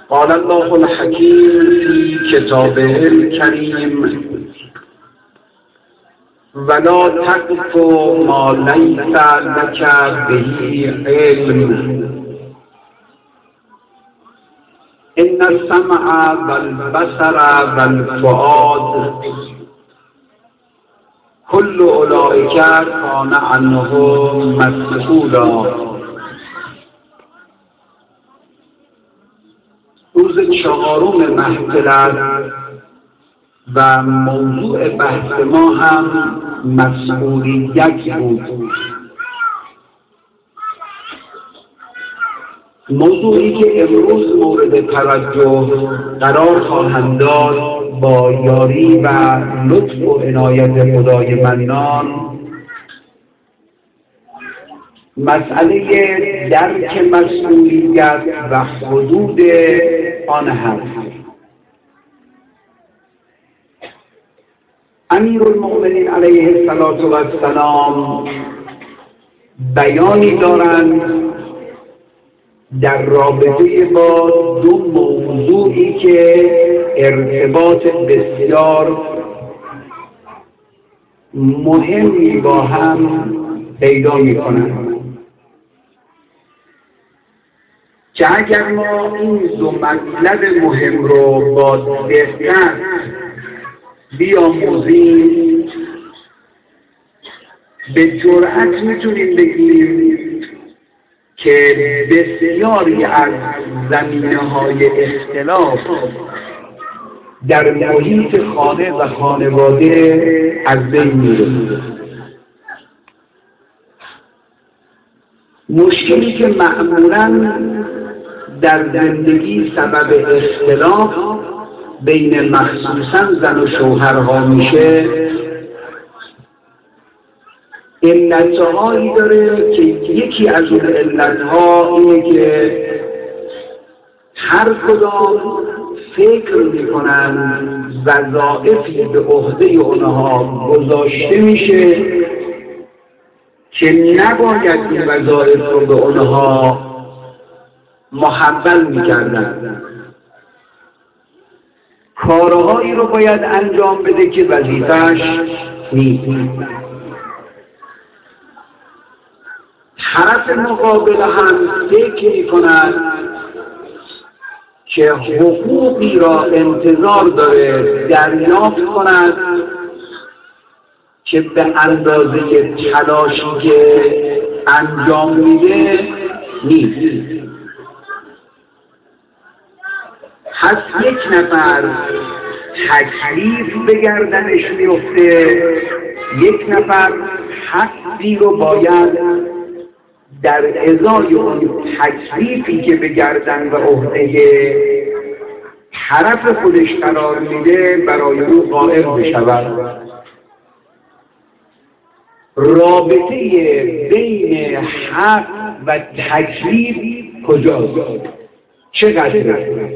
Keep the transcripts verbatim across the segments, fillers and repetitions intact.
قال الله الحكيم في كتابه الكريم ولا تقف ما ليس لك به علم إن السمع والبصر والفؤاد كل أولئك كان عنه مسئولا. روز چهارم محفل است و موضوع بحث ما هم مسئولیت بود. موضوعی که امروز مورد توجه قرار خواهم داد با یاری و لطف و عنایت خدای منان مسئله درک مسئولیت و حدود آن هست. امیرالمؤمنین علیه السلام بیانی دارند در رابطه با دو موضوعی که ارتباط بسیار مهمی با هم پیدا می‌کنند که اگر ما این دو مطلب مهم رو با دقت بیاموزیم به جرأت میتونیم بگیم که بسیاری از زمینه‌های اختلاف در محیط خانه و خانواده از بین میره. مشکلی که معمولاً در زندگی سبب اختلاف بین مخصوصاً زن و شوهرها میشه علتهایی داره که یکی از اون علتها اینه که هر کدام فکر میکنن وظایفی به عهده اونها گذاشته میشه که نباید این وظایف رو به اونها محول میکردن. کارهایی رو باید انجام بده که وظیفه‌اش نیست. طرف مقابل هم فکر می‌کند که حقوقی را انتظار داره دریافت کند که به اندازه تلاشی که انجام میده نیست. پس یک نفر تکلیف به گردنش میفته، یک نفر حقی رو باید در ازای اون تکلیفی که به گردن و عهده طرف خودش قرار میده برای او قائم بشود. رابطه بین حق و تکلیف کجاست؟ چقدر؟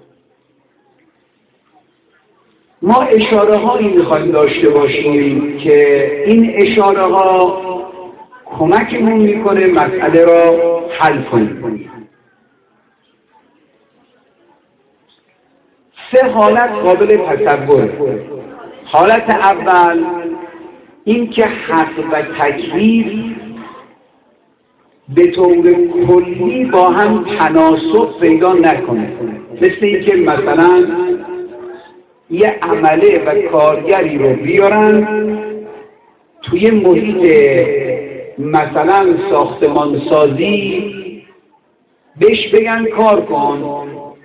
ما اشاره هایی میخوایم داشته باشیم که این اشاره ها کمکمون میکنه مسئله را حل کنیم. سه حالت قابل تصور. حالت اول این که حق و تکلیف به طور کلی با هم تناسب پیدا نکنه. مثل این که مثلا یه عمله و کارگری رو بیارن توی محیط مثلا ساختمان سازی بهش بگن کار کن،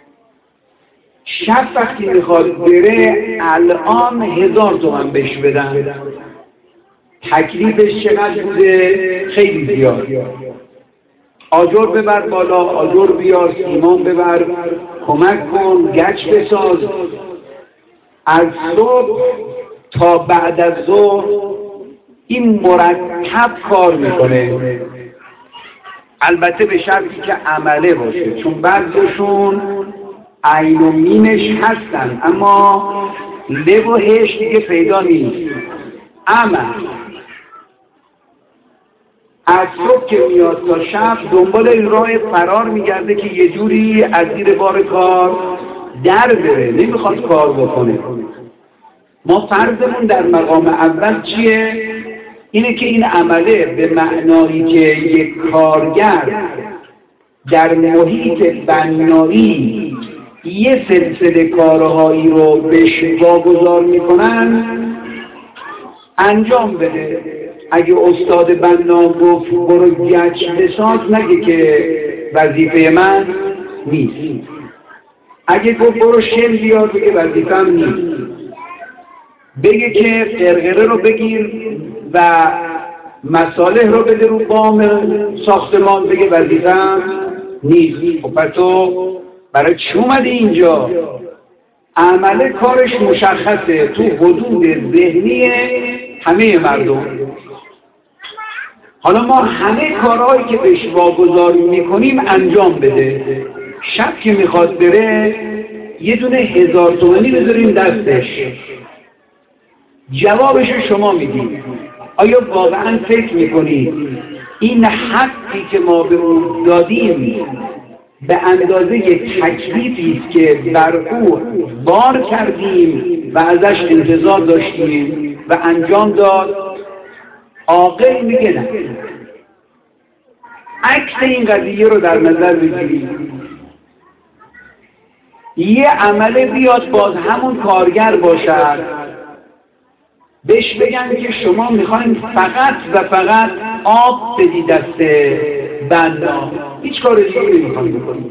شب وقتی میخواد بره الان هزار تومن بهش بدن. تکلیفش چقدر بوده؟ خیلی زیاد. آجر ببر بالا، آجر بیار، سیمان ببر، کمک کن، گچ بساز. از صبح تا بعد از ظهر این مرتب کار میکنه، البته به شرطی که عمله باشه، چون بعضیشون عین و مینش هستن اما لب و هش دیگه پیدا نیست. عمل از صبح که میاد تا شب دنبال این راه فرار میگرده که یه جوری از زیر بار کار در بره، نمیخواد کار بکنه. ما فرضمون در مقام اول چیه؟ اینه که این عمله به معنایی که یک کارگر در محیط بنایی یه سلسله کارهایی رو بهش واگذار میکنن انجام بده. اگه استاد بنا گفت برو گچ بساز، نگه که وظیفه من نیست. اگه گفت برو شن بیار، بگه وظیفه‌م نیست. بگه که قرقره رو بگیر و مصالح رو بده رو بام ساختمان، بگه وظیفه‌م نیست. خب پس تو برای چی اومدی اینجا؟ عمل کارش مشخصه تو حدود ذهنی همه مردم. حالا ما همه کارهایی که بهش واگذار میکنیم انجام بده. شب که میخواد بره یه دونه هزار تومانی بذاریم دستش، جوابشو شما میدید. آیا واقعا فکر میکنید این حقی که ما به او دادیم به اندازه یک تکلیفی است که بر او بار کردیم و ازش انتظار داشتیم و انجام داد؟ عاقل میگه نه. عکس این قضیه رو در نظر بگیرید. یه عمله بیاد باز همون کارگر باشد، بهش بگن که شما میخواین فقط و فقط آب بدی دست بنا، هیچ کار دیگه نمیخواین بکنید.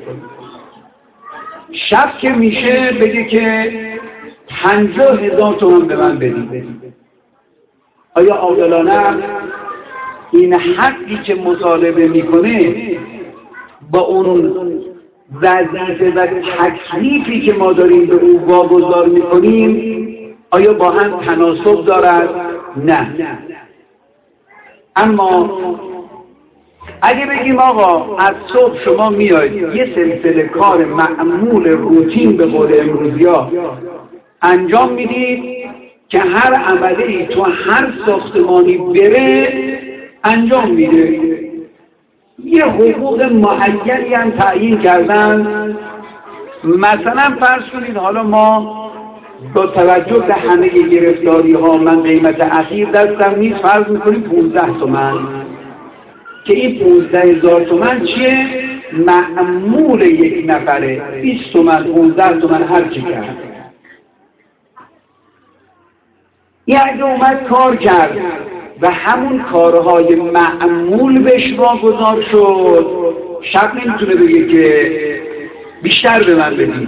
شب که میشه بگه که پنجاه هزار تومان به من بدید. آیا عادلانه این حقی که مطالبه میکنه با اون وظیفه و تکلیفی که ما داریم به او واگذار میکنیم آیا با هم تناسب دارد؟ نه. اما اگه بگیم آقا از صبح شما میاید یه سلسله کار معمول روتین به قول امروزیا انجام میدید که هر عملی تو هر ساختمانی بره انجام میده، یه حقوق معینی هم تعیین کردن. مثلا فرض کنید حالا ما با توجه به همه گرفتاری ها، من قیمت اخیر دستم نیست، فرض میکنیم پونزده تومن، که این پونزده هزار تومن چیه؟ معمول یک نفره، بیست تومن، پونزده تومن، هر چی کرد. این اگه اومد کار کرد و همون کارهای معمول بهش واگذار شد، شب نمیتونه بگه که بیشتر به من بدید.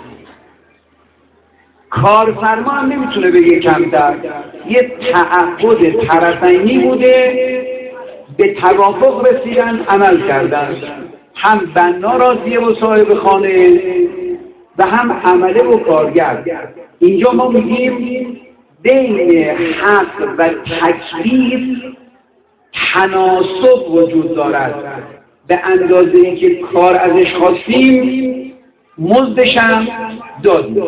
کارفرما هم نمیتونه بگه کمتر. یه تعهد طرفینی بوده، به توافق رسیدن، عمل کردن. هم بنا راضیه و صاحب خانه و هم عمله و کارگر. اینجا ما میگیم بین حق و تکلیف تناسب وجود دارد، به اندازه ای که کار ازش خواستیم مزدش هم دادیم.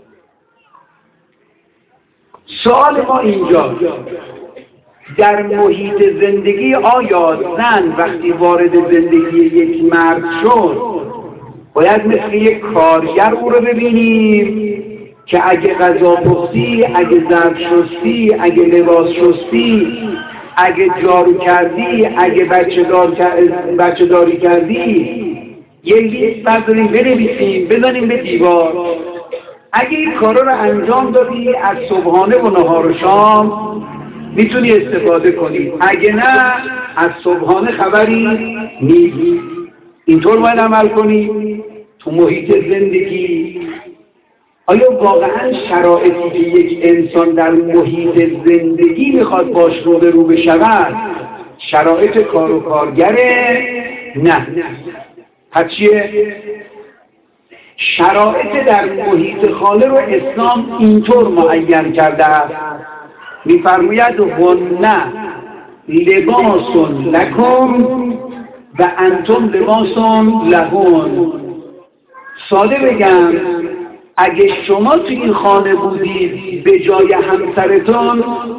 سوال ما اینجا در محیط زندگی آیا زن وقتی وارد زندگی یک مرد شد باید مثل یک کارگر او رو ببینیم که اگه غذا پختی، اگه ظرف شستی، اگه لباس شستی، اگه جارو کردی، اگه بچه, دار... بچه داری کردی، یه لیست برداریم بنویسیم بزنیم به دیوار. اگه این کارا رو انجام دادی از صبحانه و نهار و شام میتونی استفاده کنی، اگه نه از صبحانه خبری نیست. اینطور باید عمل کنی تو محیط زندگی. آیا واقعا شرایطی که یک انسان در محیط زندگی میخواد باش رو به رو بشود شرایط کار و کارگره؟ نه. پس چیه؟ شرایط در محیط خانه رو اسلام اینطور معین کرده است. میفرماید هن لباس لکم و انتم لباس لهن. ساده بگم اگه شما تو این خانه بودید به جای همسرتون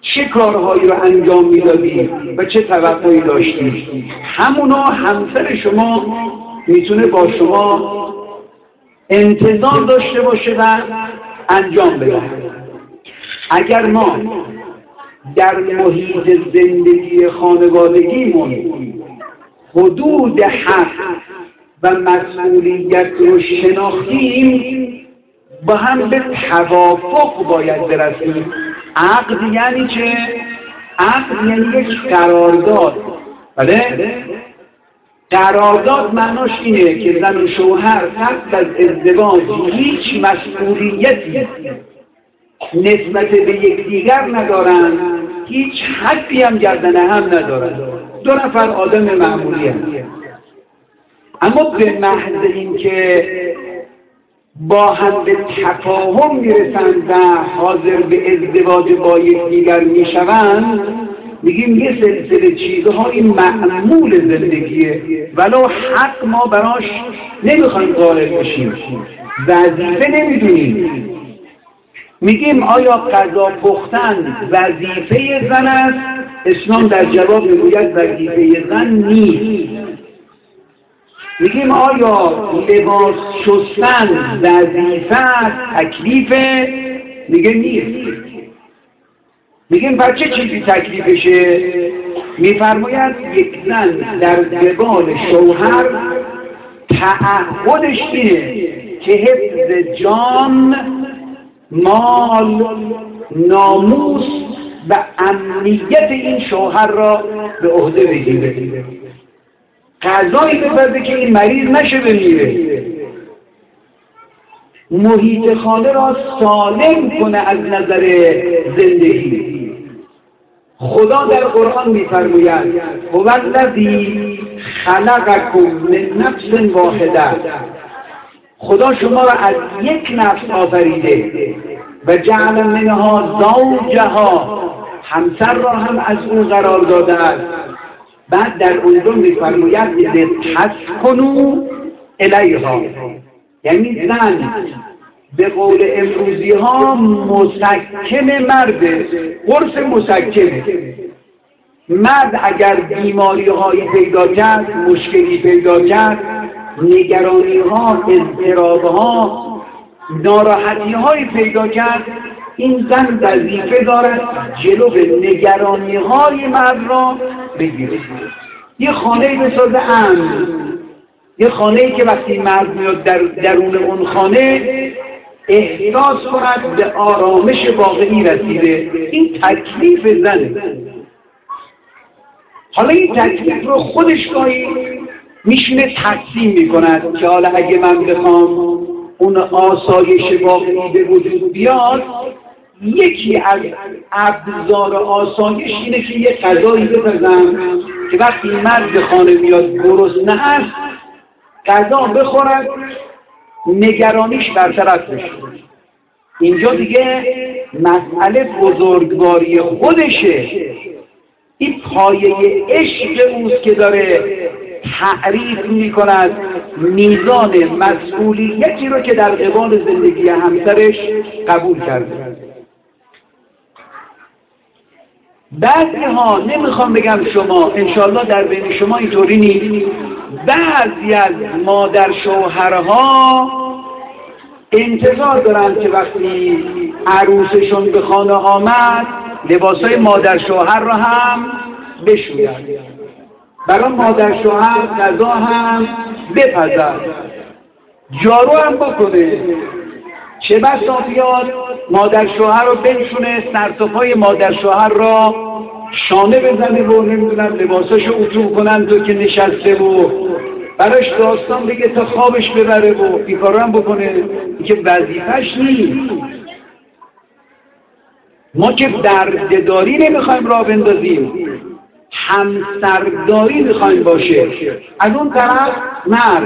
چه کارهایی رو انجام میدادی و چه توقعی داشتی، همونا همسر شما میتونه با شما انتظار داشته باشه و انجام بده. اگر ما در محیط زندگی خانوادگیمون حدود حق و مسئولیت رو شناختیم، با هم به توافق باید برسیم. عقد یعنی چه؟ عقد یعنی یک قرارداد. بله؟ قرارداد معناش اینه که زن و شوهر قبل از ازدواج هیچ مسئولیتی نسبت به یکدیگر ندارن، هیچ حقی هم گردن هم ندارن، دو نفر آدم معمولی هم. اما به محض اینکه با هم به تفاهم میرسند و حاضر به ازدواج با یکدیگر میشوند، میگیم یه سلسله چیزهای معمول زندگیه، ولو حق ما براش نمیخوایم قائل بشیم، وظیفه نمیدونیم. میگیم آیا غذا پختن وظیفه زن است؟ اسلام در جواب میگوید وظیفه زن نیست. میگیم آیا لباس شستن وظیفه است، تکلیفه؟ میگه نیست. میگیم بر چه چیزی تکلیفشه؟ میفرماید یک زن در قبال شوهر تعهدش اینه که حفظ جان، مال، ناموس و امنیت این شوهر را به عهده بگیره. غذایی بپزه که این مریض نشه بمیره، محیط خانه را سالم کنه از نظر زندگی. خدا در قرآن می‌فرماید هو الذی خلقکم من نفس واحده، خدا شما را از یک نفس آفریده و جعل منها زوجها، همسر را هم از او قرار داده است. بعد در اونجا می‌فرماید لتسکنوا الیها، یعنی زن به قول امروزی ها مسکن مرده، قرص مسکنه. مرد اگر بیماری هایی پیدا کرد، مشکلی پیدا کرد، نگرانی ها، اضطراب ها، ناراحتی هایی پیدا کرد، این زن وظیفه دارد جلو به نگرانی های مرد را بگیره. یه خانه بسازه امن، یه خانه‌ای که وقتی مرد میاد در درون اون خانه احساس کند به آرامش واقعی رسیده. این تکلیف زنه. حالا این تکلیف رو خودش گاهی میشینه تقسیم میکند که حالا اگه من بخوام اون آسایش واقعی به وجود بیاد، یکی از ابزار آسایش اینه که یه غذایی بپزم که وقتی مرد به خانه میاد گرسنه هست غذا بخورد، نگرانیش برطرف بشه. اینجا دیگه مسئله بزرگواری خودشه. این پایه عشق اوست که داره تعریف میکند میزان مسئولیتی رو که در قبال زندگی همسرش قبول کرده. بعضی ها، نمیخوام بگم شما، انشالله در بین شما اینطوری نیست، بعضی از مادر شوهرها انتظار دارن که وقتی عروسشون به خانه آمد لباسای مادر شوهر را هم بشوید، برای مادر شوهر غذا هم بپزد، جارو هم بکنه. چه بسا بیاد مادر شوهر رو بنشونه، سرتاپای مادر شوهر را شانه بزنه و نمیدونم لباساشو اتو کنن تو که نشسته و براش داستان بگه تا خوابش ببره و بیکار هم بکنه. این که وظیفش نیست. ما که دردداری نمیخوایم راه بندازیم، همسرداری میخوایم باشه. از اون طرف مرد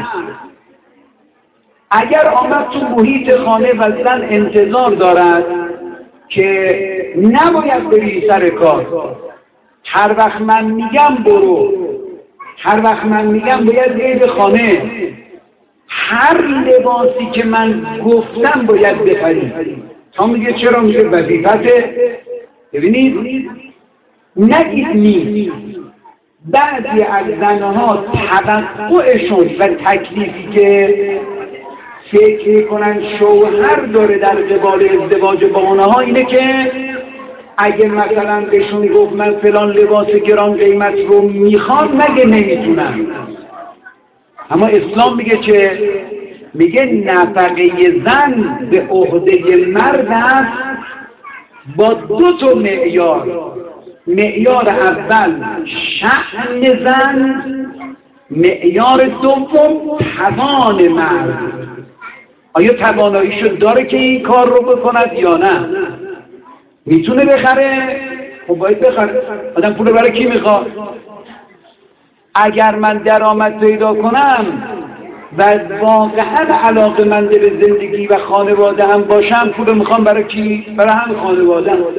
اگر آمد تو محیط خانه و زن انتظار دارد که نباید بری سر کار، هر وقت من میگم برو، هر وقت من میگم باید بری به خانه، هر لباسی که من گفتم باید بخری، تا میگه چرا؟ میگه وظیفته. ببینید نگید نیست. بعضی از زنها توقعشون و تکلیفی که فکر میکنن شوهر داره در قبال ازدواج با اونها اینه که اگه مثلا بهشون گفت من فلان لباس گران قیمت رو میخوام مگه نمیتونم. اما اسلام میگه که میگه نفقه زن به عهده مرد است با دو تا معیار. معیار اول شأن زن، معیار دوم توان مرد. آیا تواناییشو داره که این کار رو بکند یا نه؟ میتونه بخره؟ خب باید بخره. آدم پول برای کی میخواد؟ اگر من درآمد پیدا کنم و واقعا علاقه مند به زندگی و خانواده هم باشم، پول میخوام برای کی؟ برای هم خانواده هم.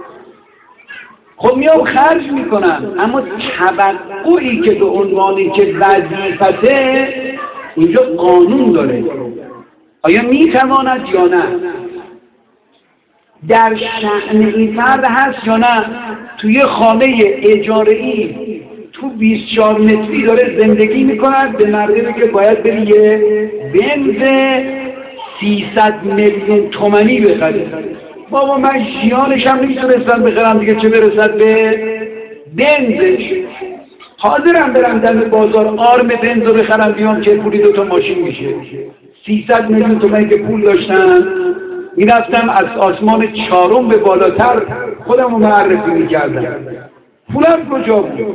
خب میام خرج میکنم، اما توقعی که به عنوانی که وظیفته اینجا قانون داره. آیا میتواند یا نه؟ در شأن این فرد هست یا نه؟ توی خانه اجاره‌ای تو بیست و چهار متری داره زندگی میکند، به مردمی که باید بری یه بنز سیصد میلیون تومانی بخره. بابا من ژیانش هم نمیتونستم بخرم دیگه، چه برسد به بنزش. حاضرم برم دم بازار آرم بنز رو بخرم بیام که پولی دوتا ماشین میشه. سیصد میلیون تومانی که پول داشتم میرفتم از آسمان چهارم به بالاتر خودم رو معرفی میکردم. پولم کجا بود؟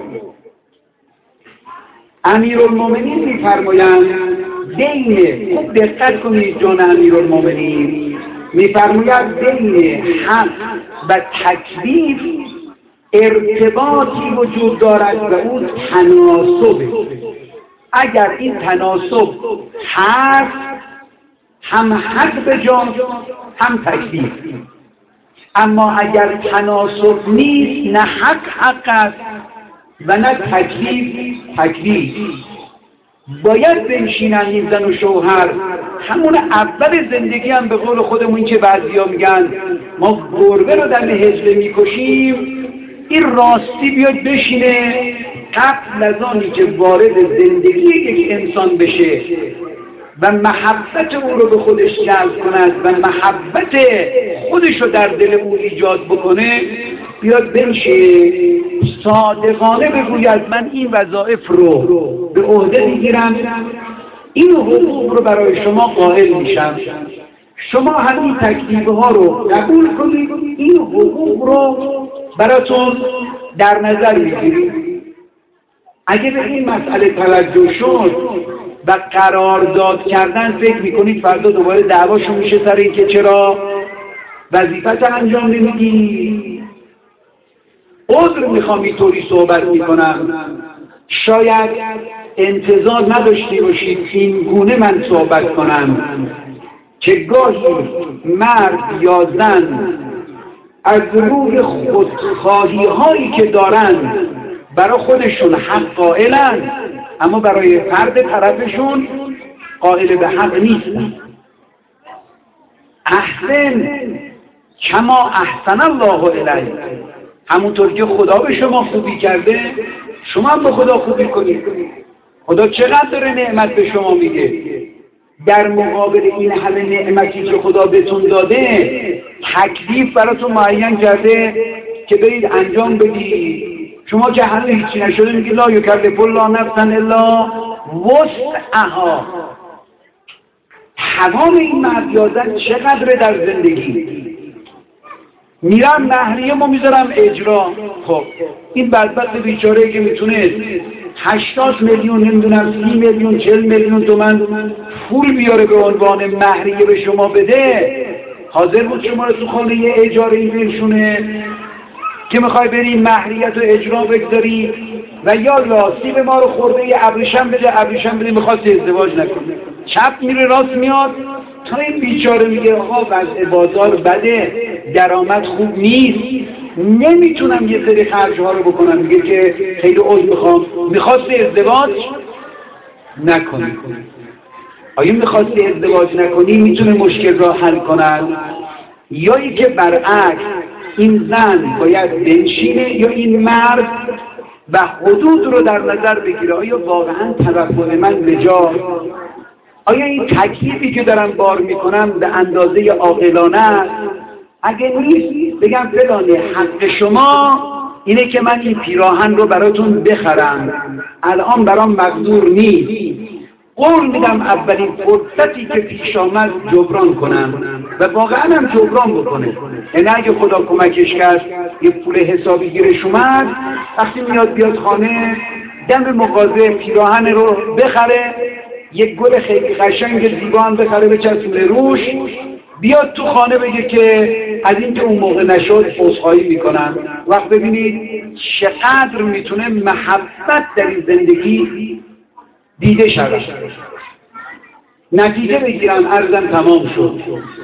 امیرالمومنین میفرمایند بین، خوب دقت کنید جان امیرالمومنین، میفرماید بین حق و تکلیف ارتباطی وجود دارد و اون تناسبه. اگر این تناسب هست هم حق به جان هم تکلیف. اما اگر تناسب نیست، نه حق حق است و نه تکلیف تکلیف. باید بنشینن این زن و شوهر همون اول زندگی هم به قول خودمون که بعضیا میگن ما گربه رو در هجله میکشیم، این راستی بیاد بشینه قبل از آنی که وارد زندگی یک انسان بشه و محبت او رو به خودش جلب کند و محبت خودش رو در دل او ایجاد بکنه، بیاد بنشه صادقانه بگوید من این وظایف رو به عهده میگیرم، این حقوق رو برای شما قائل میشم، شما همین تکلیف ها رو قبول کنید، این حقوق رو براتون در نظر میگیرید. اگه به این مسئله توجه شد و قرارداد کردن فکر میکنید فردا دوباره دعواشون میشه سر این که چرا وظیفت انجام نمیدی؟ عذر میخوام اینطوری صحبت میکنم، شاید انتظار نداشتی باشید این گونه من صحبت کنم که گاهی مرد یا زن از روی خودخواهی هایی که دارن برای خودشون حق قائلن، اما برای فرد طرفشون قائل به حق نیستن. احسن کما احسن الله الیک، همونطور که خدا به شما خوبی کرده شما هم به خدا خوبی کنید. خدا چقدر داره نعمت به شما میده، در مقابل این همه نعمتی که خدا بهتون داده تکلیف براتون معین کرده که برید انجام بدید. شما که هنوز هیچی نشده میگه لا یکلف الله نفسا الا وسعها. تمام این مرد یا زن چقدر در زندگی میرم مهریه ما میذارم اجرا. خب این بدبخت بیچاره که میتونه هشتاد میلیون نمیدونم سی میلیون چهل میلیون تومن پول بیاره به عنوان مهریه به شما بده، حاضر بود شما رو تو خانه یه اجاره این بنشونه که میخوای بری مهریت و اجرا بگذاری و یا لاسیب ما رو خورده یه ابریشم بده ابریشم بده میخواست ازدواج نکنه، چپ میره راست میاد تا این بیچاره میگه آقا وضع بازار بده، درآمد خوب نیست، نمیتونم یه سری خرج ها رو بکنم، میگه که خیلی عذر میخوام. میخواست ازدواج نکنی. آیا میخواستی ازدواج نکنی میتونه مشکل را حل کند؟ یا ای که برعکس این زن باید بنشینه یا این مرد و حدود رو در نظر بگیره. آیا واقعا توقع من به جا؟ آیا این تکلیفی که دارم بار میکنم به اندازه عاقلانه است؟ اگه نیست بگم فلانه حق شما اینه که من این پیراهن رو براتون بخرم، الان برام مقدور نیست، قول میدم اولین فرصتی که پیش آمد جبران کنم و واقعا هم جبران بکنه. یعنی اگه خدا کمکش کرد یه پول حسابی گیرش اومد، وقتی میاد بیاد خانه دم مغازه پیراهن رو بخره، یک گل خیلی قشنگ زیبا هم بخره بچسبونه روش، بیاد تو خانه بگه که از این که اون موقع نشد عذرخواهی میکنم. وقت ببینید چقدر میتونه محبت در این زندگی دیده شود. نتیجه بگیرم، عرضم تمام شد.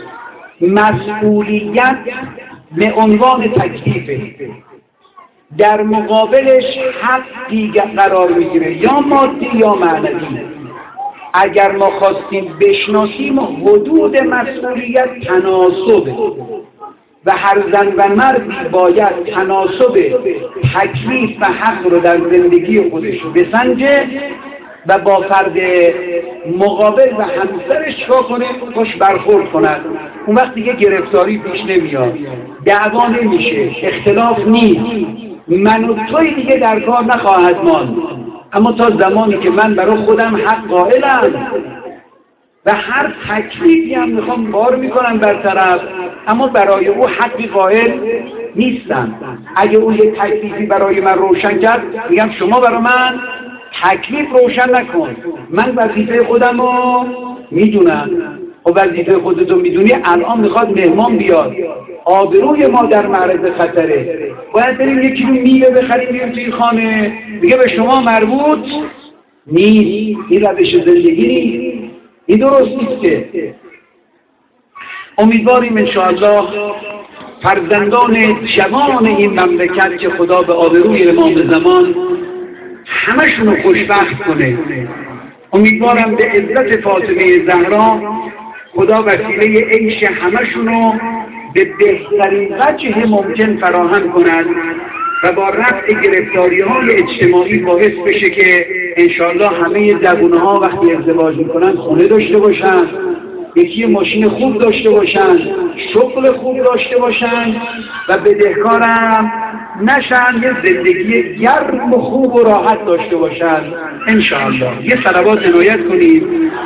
مسئولیت به عنوان تکلیفه، در مقابلش حقی قرار میگیره، یا مادی یا معنوی. اگر ما خواستیم بشناسیم حدود مسئولیت تناسبه و هر زن و مردی باید تناسب تکلیف و حق رو در زندگی خودش بسنجه و با فرد مقابل و همسرش چیکار کنه؟ خوش برخورد کند. اون وقت دیگه گرفتاری پیش نمیاد، دعوا نمیشه، اختلاف نیست، من و توی دیگه در کار نخواهد ماند. اما تا زمانی که من برای خودم حق قائلم و هر تکلیفی هم میخوام بار میکنم برطرف، اما برای او حقی قائل نیستم. اگه او یه تکلیفی برای من روشن کرد، میگم شما برای من تکلیف روشن نکن، من وظیفه خودم رو میدونم. و وظیفه خودتو میدونی، الان میخواد مهمان بیاد، آبروی ما در معرض خطره، باید بریم یک کیلو میوه بخریم بیاریم توی خانه، دیگه به شما مربوط نیست. این روش زندگی نیست، این درست نیست که. امیدواریم انشاءالله فرزندان جوان این مملکت که خدا به آبروی امام زمان همشون رو خوشبخت کنه. امیدوارم به عزت فاطمه زهرا خدا وسیله عیش همشونو به بهترین وجه ممکن فراهم کند و با رفع گرفتاری های اجتماعی باعث بشه که انشاءالله همه جوانه ها وقتی ازدواج میکنن خونه داشته باشن، یکی ماشین خوب داشته باشن، شغل خوب داشته باشن و بدهکارم نشن، یه زندگی گرم و خوب و راحت داشته باشن انشاءالله. یه صلوات عنایت کنید.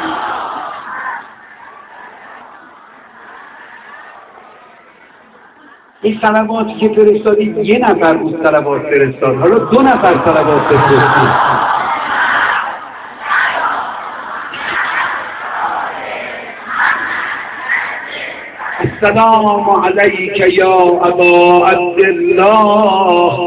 این صلواتی که فرستادید یه نفر بود صلوات فرستاد، حالا دو نفر صلوات فرستاد. السلام علیک یا ابا عبدالله.